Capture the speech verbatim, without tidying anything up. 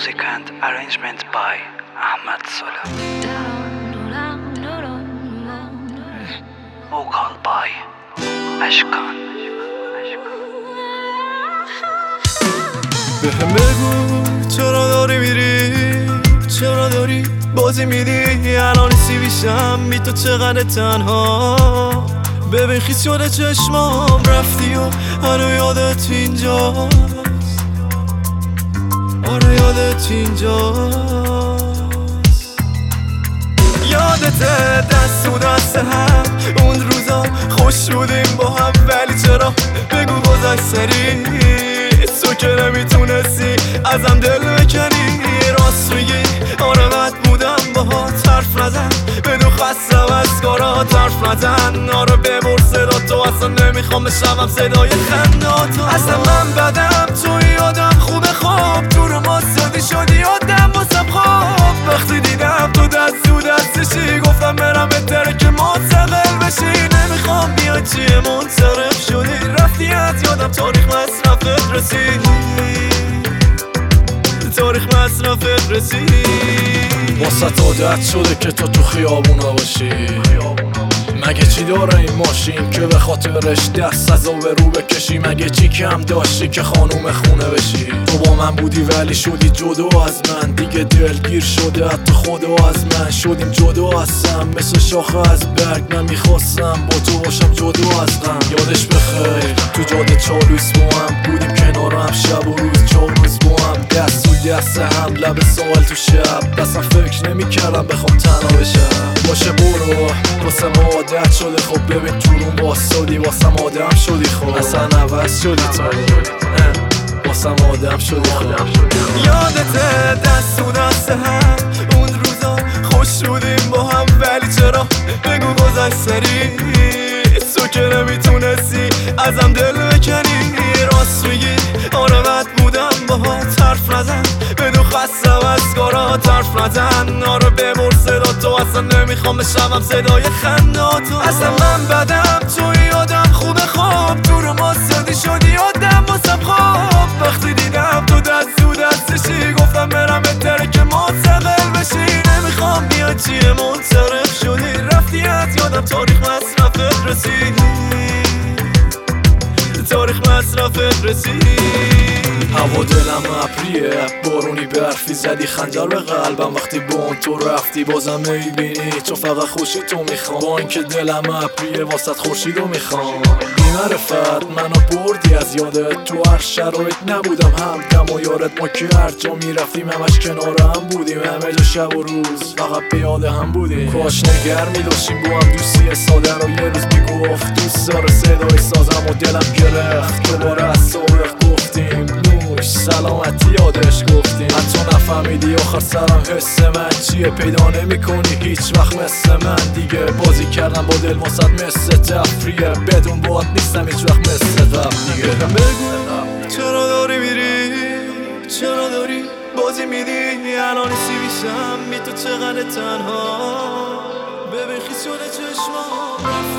Music and arrangement by Ahmad Sola. Vocal by Ashkan. بهم بگو چرا داری میری، چرا داری بازی میدی، الان سی بیشم بی تو چقدر تنها. ببین خیس شده چشمام رفتی و هنو یادت اینجاست، آره یادت اینجاست. یادته دست و دست هم اون روزا خوش بودیم با هم، ولی چرا بگو گذشت سری، تو که نمیتونستی ازم دل بکنی. راست میگی آره بد بودم باهات حرف نزن، بدون خستم از کارات حرف نزن. آره ببر صدا تو، اصلا نمیخوام بشنوم صدای خنداتو. اصلا من بدم تو یادم خوبه، خواب تو رو ماسادی شدی یادم واسم خواب. وقتی دیدم تو دست تو دستشی گفتم برم بهتره که منتقل بشی. نمیخوام بیای چیه منصرف شدی، رفتی از یادم تاریخ مصرفت رسید، تاریخ مصرفت رسید. واسه عادت شده که تو تو خیابونا باشی، مگه چی داره این ماشین که به خاطرش دست از آب رو بکشی؟ مگه چی کم داشتی که خانوم خونه بشی؟ تو با من بودی ولی شدی جدا از من، دیگه دلگیر شده حتی خدا از من. شدیم جدا هستم مثل شاخه از برگ، من میخواستم با تو باشم جدا از غم. یادش بخیر تو جاده چالوس با هم بودیم کنار هم، شب و روز چهار روز با هم، دست و دست هم لب سوال تو شب. اصلا فکر نمی کردم بخوام تنها بشم. باشه برو واسه ما عادت شده، خب ببین تو روم واسادی واسم آدم شدی، خب اصلا عوض شدی تو، واسم آدم شدی خب. یادته دست و دست هم اون روزا خوش بودیم با هم، ولی چرا بگو گذشت سری، تو که نمیتونستی ازم دل بکنی. راست میگی آره بد بودم باهات حرف نزن، بدون خستم از کارات حرف نزن. آره ببر صدا تو، اصلا نمیخوام بشنوم صدای خنداتو. اصلا من بدم تو یادم خوبه، خواب تو رو ماسادی شدی یادم واسم خواب. وقتی دیدم تو دست تو دستشی گفتم برم بهتره که منتقل بشی. نمیخوام بیای چیه منصرف شدی، رفتی از یادم تاریخ مصرفت رسید، تاریخ مصرفت رسید. هوا دلم ابریه بارونی برفی زدی خنجر به قلبم، وقتی با اون تو رفتی بازم میبینی تو فقط خوشی تو میخوام. با اینکه دلم ابریه واسط خورشیدو میخوام. بی معرفت منو بردی از یادت، تو هر شرایط نبودم همدم و یارت. ما که هر جا میرفتیم همش کنار هم بودیم، همه جا شب و روز فقط به یاد هم بودیم. کاش نگر میداشتیم با هم دوستی ساده رو، یه روز میگفت دوست داره صدای سازم و دلم گرفت. دوباره از سابق گفتیم نوش سلامتی یادش گفتیم، حتی نفهمیدی آخر سرم حس من چیه. پیدا نمی کنی هیچ وقت مثل من دیگه، بازی کردم با دل واسط مثل تفریه، بدون باعت نیستم هیچ وقت مثل قبل دیگه. بگو چرا داری میری، چرا داری بازی میدی، الان سی بیشم بی تو چقدر تنها. ببین خیس شده چشمام